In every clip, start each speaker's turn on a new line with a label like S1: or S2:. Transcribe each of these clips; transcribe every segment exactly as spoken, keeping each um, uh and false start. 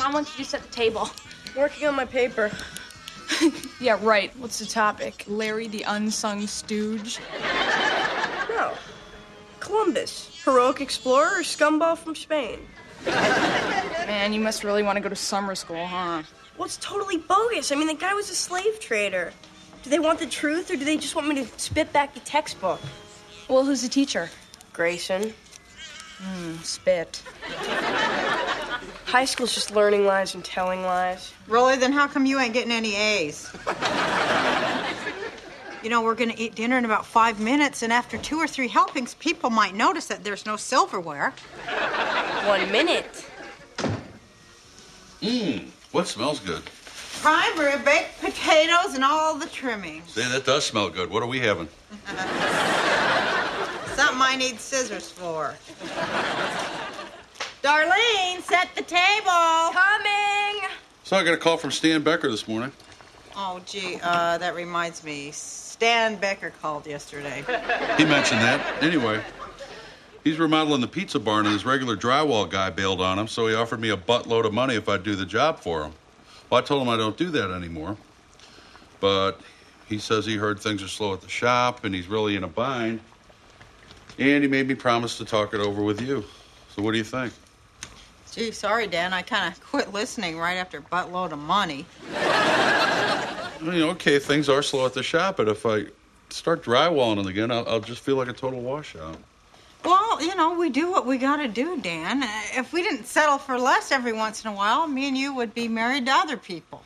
S1: Mom wants you to set the table.
S2: Working on my paper.
S1: Yeah, right. What's the topic? Larry the Unsung Stooge?
S2: No. Columbus. Heroic explorer or scumball from Spain?
S1: Man, you must really want to go to summer school, huh?
S2: Well, it's totally bogus. I mean, the guy was a slave trader. Do they want the truth, or do they just want me to spit back the textbook?
S1: Well, who's the teacher?
S2: Grayson.
S1: Hmm, spit.
S2: High school's just learning lies and telling lies.
S3: Really? Then how come you ain't getting any A's? You know, we're going to eat dinner in about five minutes, and after two or three helpings, people might notice that there's no silverware.
S2: One minute.
S4: Mmm, what smells good?
S3: Prime rib, baked potatoes, and all the trimmings.
S4: Say, that does smell good. What are we having?
S3: Something I need scissors for. Darlene, set the table.
S2: Coming!
S4: So I got a call from Stan Becker this morning.
S3: Oh, gee, uh, that reminds me. Stan Becker called yesterday.
S4: He mentioned that. Anyway, he's remodeling the pizza barn, and his regular drywall guy bailed on him, so he offered me a buttload of money if I'd do the job for him. Well, I told him I don't do that anymore. But he says he heard things are slow at the shop, and he's really in a bind. And he made me promise to talk it over with you. So what do you think?
S3: Gee, sorry, Dan. I kind of quit listening right after buttload of money.
S4: You know, okay, things are slow at the shop, but if I start drywalling it again, I'll, I'll just feel like a total washout.
S3: Well, you know, we do what we gotta do, Dan. Uh, if we didn't settle for less every once in a while, me and you would be married to other people.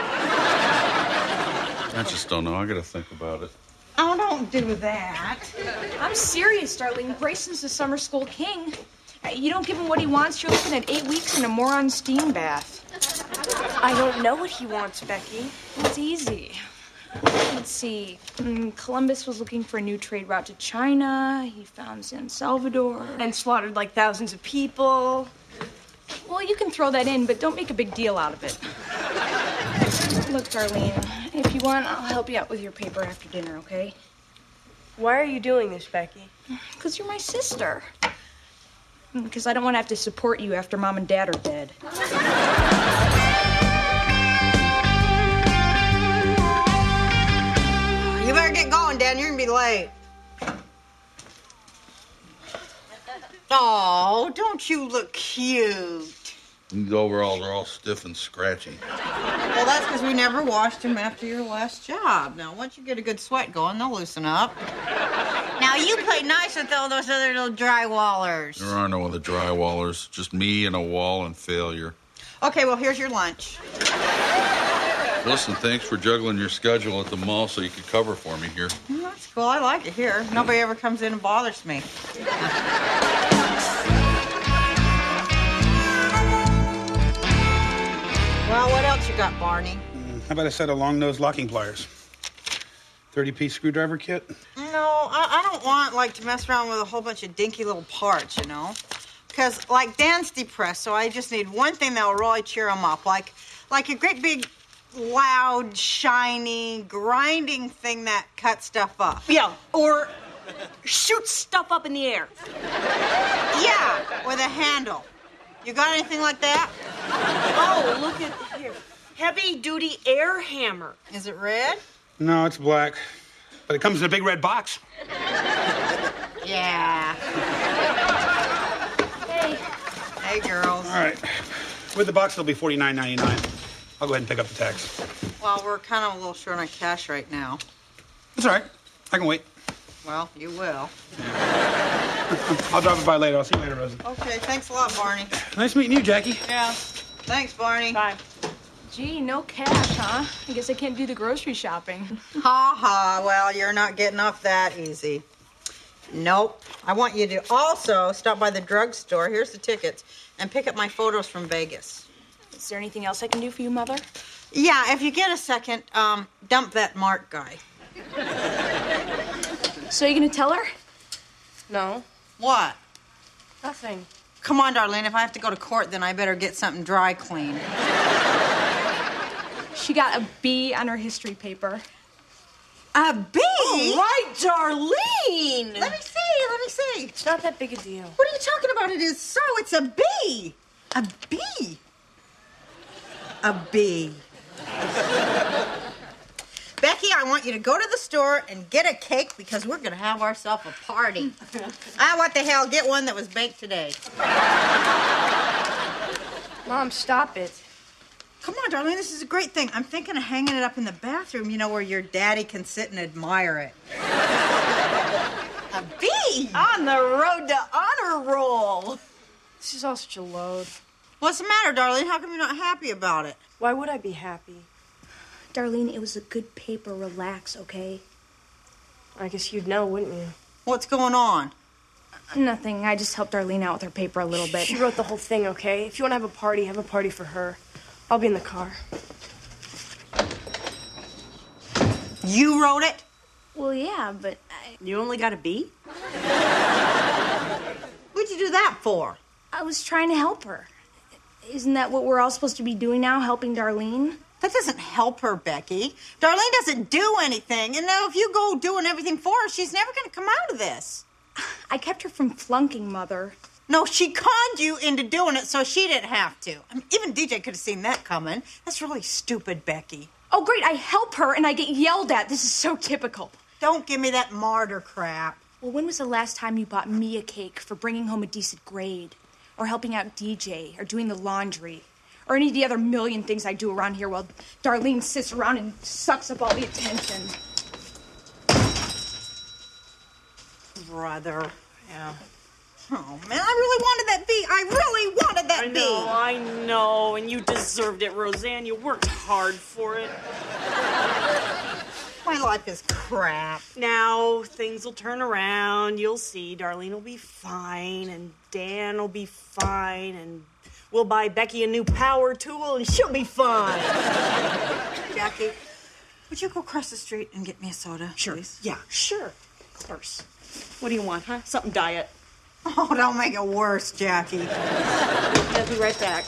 S4: I just don't know. I gotta think about it.
S3: Oh, don't do that.
S1: I'm serious, darling. Grayson's the summer school king. You don't give him what he wants, you're looking at eight weeks in a moron steam bath.
S2: I don't know what he wants, Becky.
S1: It's easy. Let's see. Mm, Columbus was looking for a new trade route to China. He found San Salvador.
S2: And slaughtered like thousands of people.
S1: Well, you can throw that in, but don't make a big deal out of it. Look, Darlene, if you want, I'll help you out with your paper after dinner, okay?
S2: Why are you doing this, Becky?
S1: Because you're my sister. Because I don't want to have to support you after Mom and Dad are dead.
S3: You better get going, Dan. You're gonna be late. Oh, don't you look cute?
S4: These overalls are all stiff and scratchy.
S3: Well, that's because we never washed them after your last job. Now, once you get a good sweat going, they'll loosen up. Now, you play nice with all those other little drywallers.
S4: There are no other drywallers. Just me and a wall and failure.
S3: Okay, well, here's your lunch.
S4: Listen, thanks for juggling your schedule at the mall so you could cover for me here.
S3: Mm, that's cool. I like it here. Nobody ever comes in and bothers me. Well, what else you got, Barney?
S5: Mm, how about a set of long-nosed locking pliers? thirty-piece screwdriver kit?
S3: No, I, I don't want, like, to mess around with a whole bunch of dinky little parts, you know? Because, like, Dan's depressed, so I just need one thing that will really cheer him up. Like, like a great big, loud, shiny, grinding thing that cuts stuff up.
S2: Yeah, or shoot stuff up in the air.
S3: Yeah, with a handle. You got anything like that?
S2: Oh, look at here. Heavy-duty air hammer.
S3: Is it red?
S5: No, it's black. But it comes in a big red box.
S3: Yeah.
S1: Hey.
S3: Hey, girls.
S5: All right. With the box, it'll be forty-nine ninety-nine. I'll go ahead and pick up the tax.
S3: Well, we're kind of a little short on cash right now.
S5: That's all right. I can wait.
S3: Well, you will.
S5: I'll drop it by later. I'll see you later, Rosie.
S3: Okay, thanks a lot, Barney.
S5: Nice meeting you, Jackie.
S3: Yeah. Thanks, Barney.
S2: Bye.
S1: Gee, no cash, huh? I guess I can't do the grocery shopping.
S3: Ha ha. Well, you're not getting off that easy. Nope. I want you to also stop by the drugstore. Here's the tickets. And pick up my photos from Vegas.
S1: Is there anything else I can do for you, Mother?
S3: Yeah, if you get a second, um, dump that Mark guy.
S1: So you gonna tell her?
S2: No,
S3: What?
S2: nothing.
S3: Come on, Darlene. If I have to go to court, then I better get something dry clean.
S1: She got a B on her history paper.
S3: A B?
S2: All right, Darlene.
S3: Let me see. Let me see.
S2: It's not that big a deal.
S3: What are you talking about? It is so. It's a B. A B. a B. Becky, I want you to go to the store and get a cake because we're going to have ourselves a party. Ah, what the hell? Get one that was baked today.
S2: Mom, stop it.
S3: Come on, darling, this is a great thing. I'm thinking of hanging it up in the bathroom, you know, where your daddy can sit and admire it. A B!
S6: On the road to honor roll.
S2: This is all such a load.
S3: What's the matter, darling? How come you're not happy about it?
S2: Why would I be happy?
S1: Darlene, it was a good paper. Relax, okay?
S2: I guess you'd know, wouldn't you?
S3: What's going on?
S1: Nothing. I just helped Darlene out with her paper a little bit.
S2: She wrote the whole thing, okay? If you want to have a party, have a party for her. I'll be in the car.
S3: You wrote it?
S1: Well, yeah, but I,
S6: You only got a B?
S3: What'd you do that for?
S1: I was trying to help her. Isn't that what we're all supposed to be doing now, helping Darlene?
S3: That doesn't help her, Becky. Darlene doesn't do anything. And now if you go doing everything for her, she's never going to come out of this.
S1: I kept her from flunking, Mother.
S3: No, she conned you into doing it so she didn't have to. I mean, even D J could have seen that coming. That's really stupid, Becky.
S1: Oh, great. I help her and I get yelled at. This is so typical.
S3: Don't give me that martyr crap.
S1: Well, when was the last time you bought me a cake for bringing home a decent grade? Or helping out D J? Or doing the laundry? Or any of the other million things I do around here while Darlene sits around and sucks up all the attention?
S3: Brother.
S6: Yeah.
S3: Oh, man, I really wanted that B. I really wanted that
S6: I
S3: B.
S6: know, I know, and you deserved it, Roseanne. You worked hard for it.
S3: My life is crap.
S6: Now, things will turn around. You'll see. Darlene will be fine, and Dan will be fine, and we'll buy Becky a new power tool, and she'll be fine.
S3: Jackie, would you go across the street and get me a soda,
S6: Sure.
S3: please?
S6: Yeah, sure. Of course. What do you want, huh? Something diet.
S3: Oh, don't make it worse, Jackie.
S6: I'll be right back.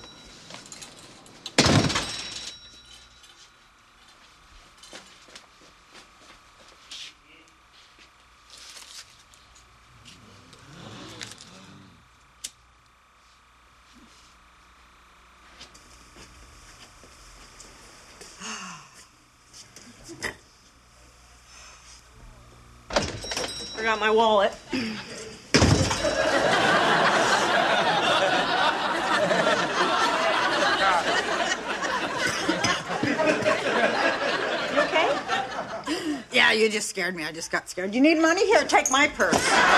S6: Forgot my wallet.
S3: Yeah, you just scared me. I just got scared. You need money? Here, take my purse.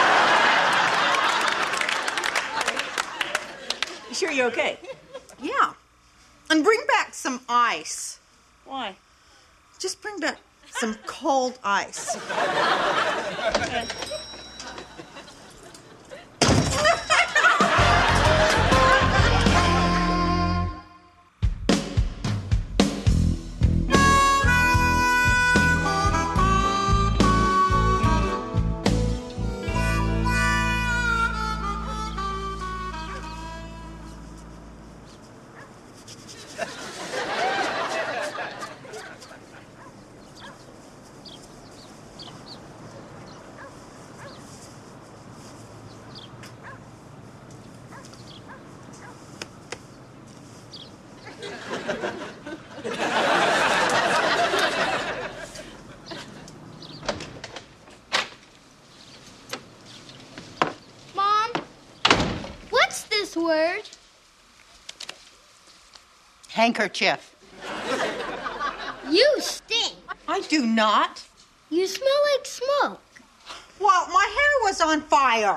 S6: You sure you're okay?
S3: Yeah. And bring back some ice.
S6: Why?
S3: Just bring back some cold ice.
S6: Okay.
S7: Mom, what's this word?
S3: Handkerchief.
S7: You stink.
S3: I do not.
S7: You smell like smoke.
S3: Well, my hair was on fire.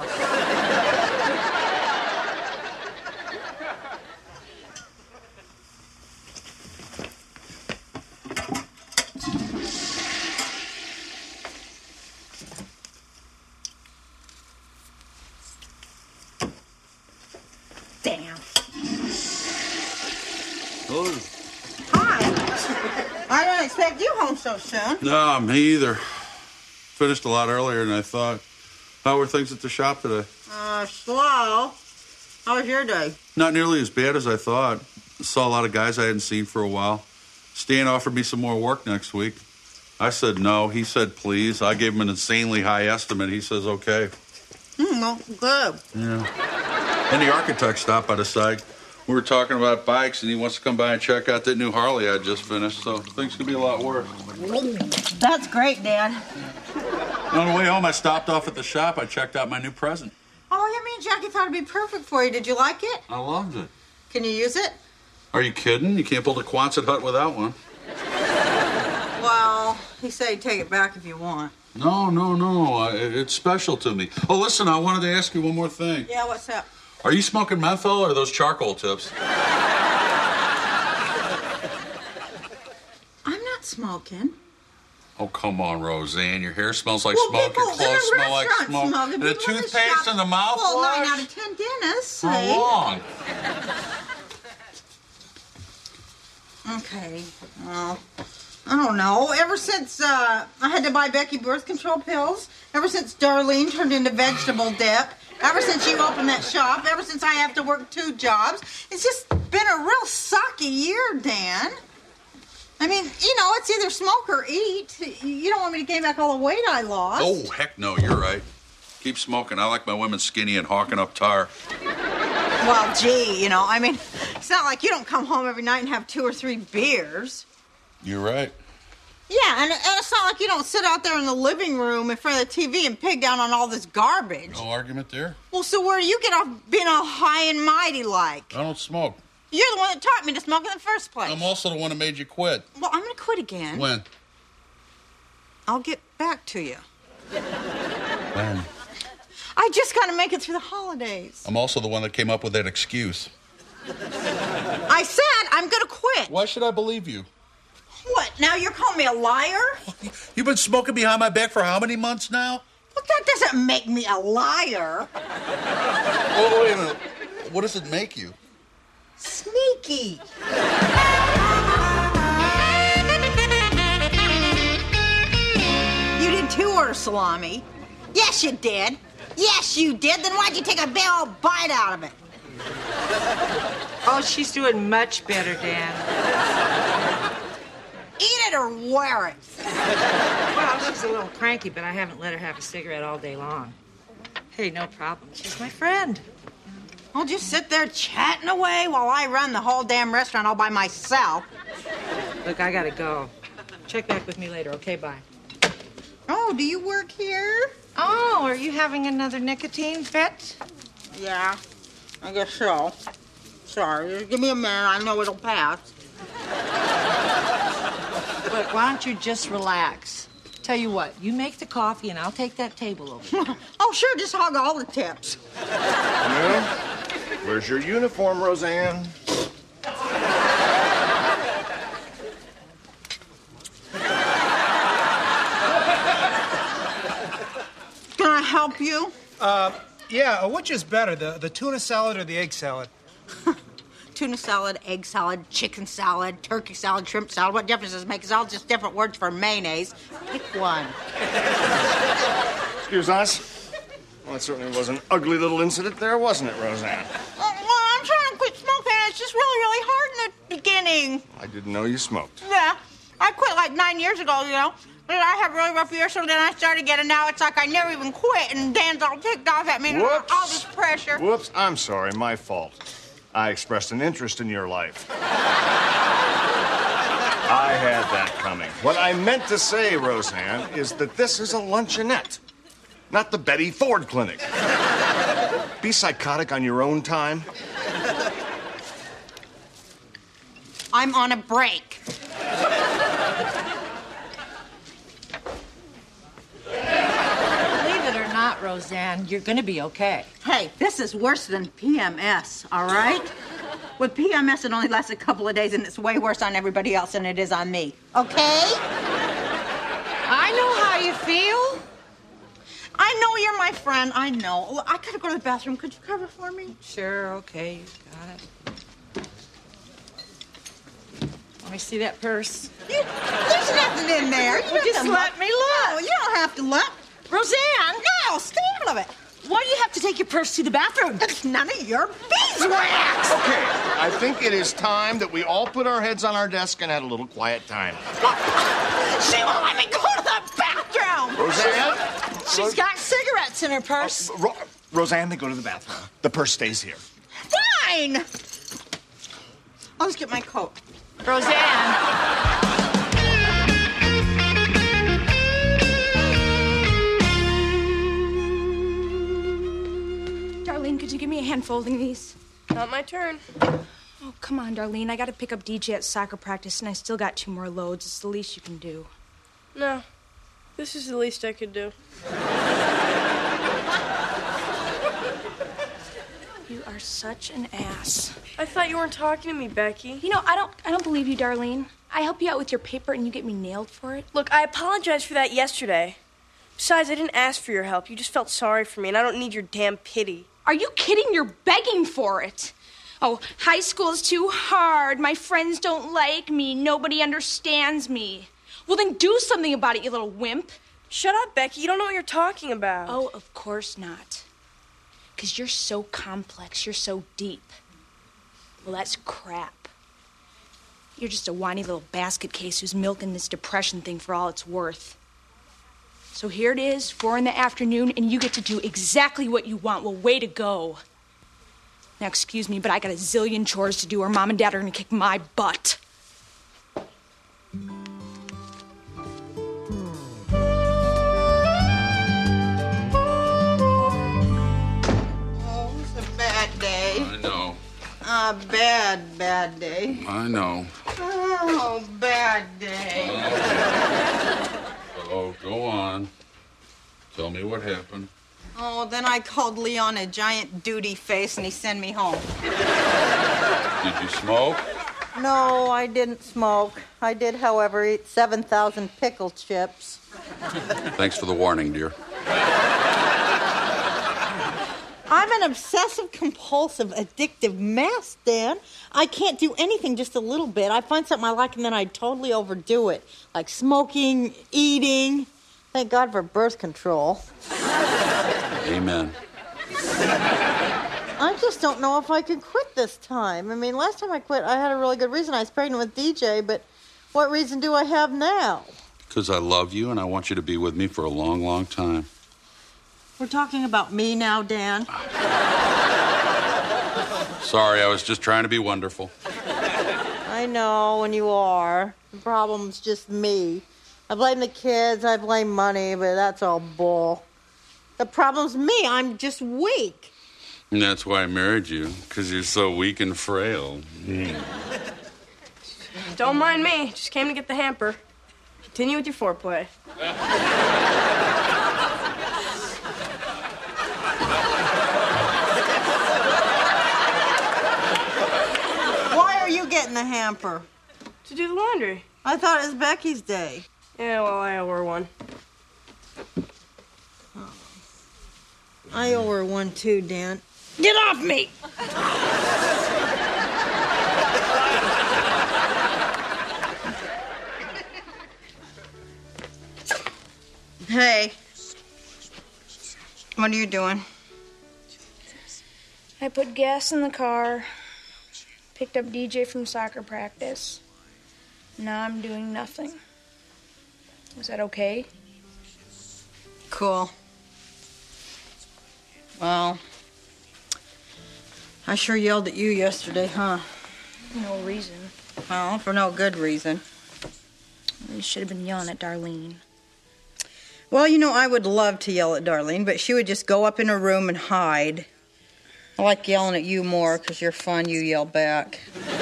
S3: Damn.
S4: Oh,
S3: Hi. I didn't expect you home so soon.
S4: no, me either. Finished a lot earlier than I thought. How were things at the shop today?
S3: Uh, slow. How was your day?
S4: Not nearly as bad as I thought. Saw a lot of guys I hadn't seen for a while. Stan offered me some more work next week. I said no. He said please. I gave him an insanely high estimate. He says okay.
S3: Hmm, well, good.
S4: Yeah. And the architect stopped by the site. We were talking about bikes, and he wants to come by and check out that new Harley I just finished, so things could be a lot worse.
S3: That's great, Dad.
S4: On the way home, I stopped off at the shop. I checked out my new present.
S3: Oh, yeah, me and Jackie thought it'd be perfect for you. Did you like it?
S4: I loved it.
S3: Can you use it?
S4: Are you kidding? You can't build a Quonset hut without one.
S3: Well, he said he'd take it back if you want.
S4: No, no, no. I, it's special to me. Oh, listen, I wanted to ask you one more thing.
S3: Yeah, what's up?
S4: Are you smoking menthol or those charcoal tips?
S3: I'm not smoking.
S4: Oh, come on, Roseanne. Your hair smells like
S3: Well,
S4: smoke. Your
S3: people in
S4: clothes
S3: the
S4: smell like
S3: restaurant
S4: smoke.
S3: smoke.
S4: And the
S3: People in the
S4: toothpaste
S3: shop-
S4: and the mouthwash.
S3: Well, nine out of ten dentists
S4: How
S3: say.
S4: long?
S3: Okay. Well, I don't know. Ever since uh, I had to buy Becky birth control pills, ever since Darlene turned into vegetable dip, ever since you opened that shop, ever since I have to work two jobs, it's just been a real sucky year, Dan. I mean, you know, it's either smoke or eat. You don't want me to gain back all the weight I lost.
S4: Oh, heck no, you're right. Keep smoking. I like my women skinny and hawking up tar.
S3: Well, gee, you know, I mean, it's not like you don't come home every night and have two or three beers.
S4: You're right.
S3: Yeah, and, and it's not like you don't sit out there in the living room in front of the T V and pig down on all this garbage.
S4: No argument there.
S3: Well, so where do you get off being all high and mighty like?
S4: I don't smoke.
S3: You're the one that taught me to smoke in the first place.
S4: I'm also the one that made you quit.
S3: Well, I'm going to quit again.
S4: When?
S3: I'll get back to you.
S4: When?
S3: I just got to make it through the holidays.
S4: I'm also the one that came up with that excuse.
S3: I said I'm going to quit.
S4: Why should I believe you?
S3: What, now you're calling me a liar?
S4: You've been smoking behind my back for how many months now?
S3: Well, that doesn't make me a liar.
S4: Oh, wait a minute. What does it make you?
S3: Sneaky. You did too order salami. Yes, you did. Yes, you did. Then why'd you take a big old bite out of it?
S8: Oh, she's doing much better, Dan.
S3: Eat it or wear it.
S8: Well, she's a little cranky, but I haven't let her have a cigarette all day long. Hey, no problem. She's my friend.
S3: I'll just sit there chatting away while I run the whole damn restaurant all by myself.
S8: Look, I gotta go. Check back with me later, okay? Bye.
S3: Oh, do you work here?
S8: Oh, are you having another nicotine fit?
S3: Yeah, I guess so. Sorry, just give me a minute. I know it'll pass.
S8: Look, why don't you just relax? Tell you what, you make the coffee and I'll take that table over.
S3: Oh, sure, just hog all the tips.
S9: Well, where's your uniform, Roseanne?
S3: Can I help you?
S10: Uh, yeah, uh, which is better, the, the tuna salad or the egg salad?
S3: Tuna salad, egg salad, chicken salad, turkey salad, shrimp salad. What difference does it make? It's all just different words for mayonnaise. Pick one.
S9: Excuse us. Well, it certainly was an ugly little incident there, wasn't it, Roseanne?
S3: Oh, well, I'm trying to quit smoking. It's just really, really hard in the beginning.
S9: I didn't know you smoked.
S3: Yeah, I quit like nine years ago, you know. But I had really rough years, so then I started again, and now it's like I never even quit, and Dan's all ticked off at me. And
S9: Whoops.
S3: all this pressure.
S9: Whoops, I'm sorry, my fault. I expressed an interest in your life. I had that coming. What I meant to say, Roseanne, is that this is a luncheonette, not the Betty Ford Clinic. Be psychotic on your own time.
S3: I'm on a break.
S8: Believe it or not, Roseanne, you're gonna be okay.
S3: Hey, this is worse than P M S, all right? With P M S, it only lasts a couple of days, and it's way worse on everybody else than it is on me, okay?
S8: I know how you feel.
S3: I know you're my friend. I know. Look, I gotta go to the bathroom. Could you cover for me?
S8: Sure, okay, you got it. Let me see that purse.
S3: You, there's nothing in there. You
S8: Well, just
S3: have to
S8: let me look.
S3: No, you don't have to look.
S8: Roseanne!
S3: No, stay out of it.
S8: Why do you have to take your purse to the bathroom?
S3: It's none of your beeswax.
S9: Okay, I think it is time that we all put our heads on our desk and had a little quiet time.
S3: She won't let me go to the bathroom.
S9: Roseanne?
S8: She's got cigarettes in her purse.
S9: Ro- Roseanne, they go to the bathroom. The purse stays here.
S3: Fine. I'll just get my coat.
S6: Roseanne.
S1: Darlene, could you give me a hand folding these?
S2: Not my turn.
S1: Oh, come on, Darlene. I got to pick up D J at soccer practice, and I still got two more loads. It's the least you can do.
S2: No. This is the least I could do.
S1: You are such an ass.
S2: I thought you weren't talking to me, Becky.
S1: You know, I don't I don't believe you, Darlene. I help you out with your paper and you get me nailed for it.
S2: Look, I apologized for that yesterday. Besides, I didn't ask for your help. You just felt sorry for me, and I don't need your damn pity.
S1: Are you kidding? You're begging for it. Oh, high school is too hard. My friends don't like me. Nobody understands me. Well, then do something about it, you little wimp.
S2: Shut up, Becky. You don't know what you're talking about.
S1: Oh, of course not. Because you're so complex. You're so deep. Well, that's crap. You're just a whiny little basket case who's milking this depression thing for all it's worth. So here it is, four in the afternoon, and you get to do exactly what you want. Well, way to go. Now, excuse me, but I got a zillion chores to do, or Mom and Dad are going to kick my butt.
S4: I know.
S3: A bad, bad day.
S4: I know.
S3: Oh, bad day.
S4: Oh, go on. Tell me what happened.
S3: Oh, then I called Leon a giant duty face and he sent me home.
S4: Did you smoke?
S3: No, I didn't smoke. I did, however, eat seven thousand pickle chips.
S4: Thanks for the warning, dear.
S3: I'm an obsessive-compulsive, addictive mess, Dan. I can't do anything just a little bit. I find something I like, and then I totally overdo it. Like smoking, eating. Thank God for birth control.
S4: Amen.
S3: I just don't know if I can quit this time. I mean, last time I quit, I had a really good reason. I was pregnant with D J, but what reason do I have now?
S4: Because I love you, and I want you to be with me for a long, long time.
S3: We're talking about me now, Dan.
S4: Sorry, I was just trying to be wonderful.
S3: I know, and you are. The problem's just me. I blame the kids, I blame money, but that's all bull. The problem's me. I'm just weak.
S4: And that's why I married you, because you're so weak and frail. Mm.
S2: Don't mind me. Just came to get the hamper. Continue with your foreplay.
S3: Why are you getting the hamper?
S2: To do the laundry.
S3: I thought it was Becky's day.
S2: Yeah, well, I owe her one.
S3: I owe her one too, Dan. Get off me! Hey. What are you doing?
S1: I put gas in the car, picked up D J from soccer practice. Now I'm doing nothing. Is that okay?
S3: Cool. Well, I sure yelled at you yesterday, huh?
S1: No reason.
S3: Well, for no good reason.
S1: You should have been yelling at Darlene.
S3: Well, you know, I would love to yell at Darlene, but she would just go up in her room and hide. I like yelling at you more because you're fun, you yell back.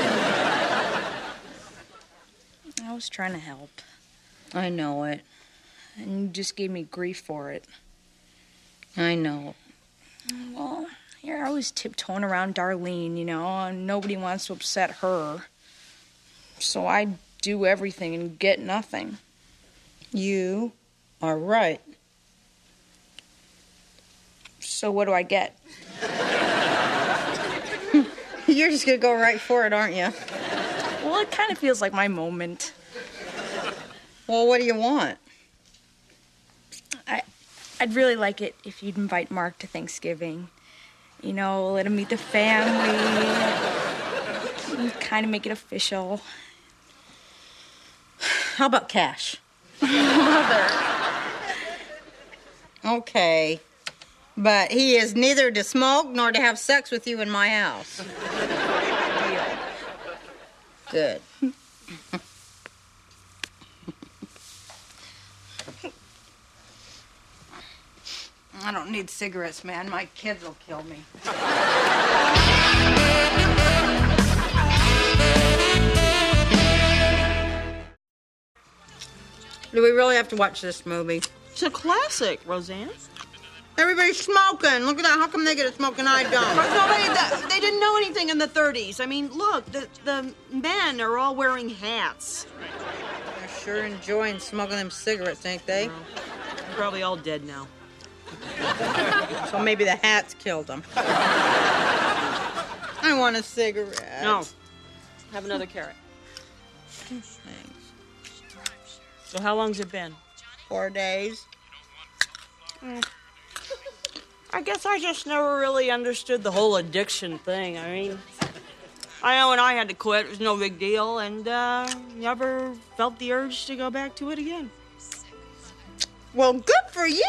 S1: I was trying to help.
S3: I know it.
S1: And you just gave me grief for it.
S3: I know.
S1: Well, you're always tiptoeing around Darlene, you know, and nobody wants to upset her. So I do everything and get nothing.
S3: You are right.
S1: So what do I get?
S3: You're just gonna go right for it, aren't you?
S1: Well, it kind of feels like my moment.
S3: Well, what do you want?
S1: I, I'd really like it if you'd invite Mark to Thanksgiving. You know, let him meet the family. Kind of make it official.
S3: How about cash?
S1: Mother.
S3: Okay. But he is neither to smoke nor to have sex with you in my house. Good. I don't need cigarettes, man. My kids will kill me. Do we really have to watch this movie?
S6: It's a classic, Roseanne.
S3: Everybody's smoking. Look at that. How come they get to smoke and I don't?
S6: Nobody, that, they didn't know anything in the thirties. I mean, look, the, the men are all wearing hats.
S3: They're sure enjoying smoking them cigarettes, ain't they?
S6: No. They're probably all dead now.
S3: So maybe the hats killed them. I want a cigarette.
S6: No. Have another carrot.
S3: Thanks.
S6: So how long's it been?
S3: Four days.
S6: Mm. I guess I just never really understood the whole addiction thing. I mean, I know when I had to quit, it was no big deal, and uh, never felt the urge to go back to it again.
S3: Well, good for you!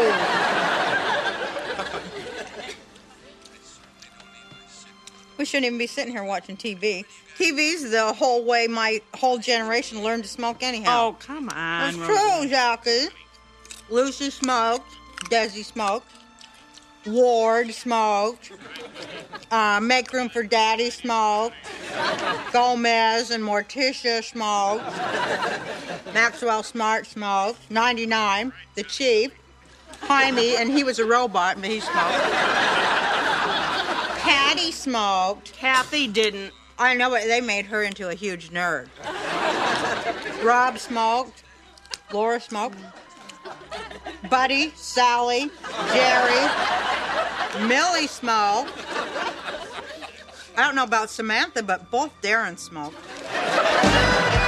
S3: We shouldn't even be sitting here watching T V. T V's the whole way my whole generation learned to smoke anyhow.
S6: Oh, come on.
S3: That's true, Jackie. Lucy smoked. Desi smoked. Ward smoked. Uh, Make Room for Daddy smoked. Gomez and Morticia smoked. Maxwell Smart smoked. ninety-nine, the Chief. Jaime, and he was a robot, but he smoked. Patty smoked.
S6: Kathy didn't.
S3: I know, but they made her into a huge nerd. Rob smoked. Laura smoked. Buddy, Sally, Jerry, Millie smoked. I don't know about Samantha, but both Darren smoked.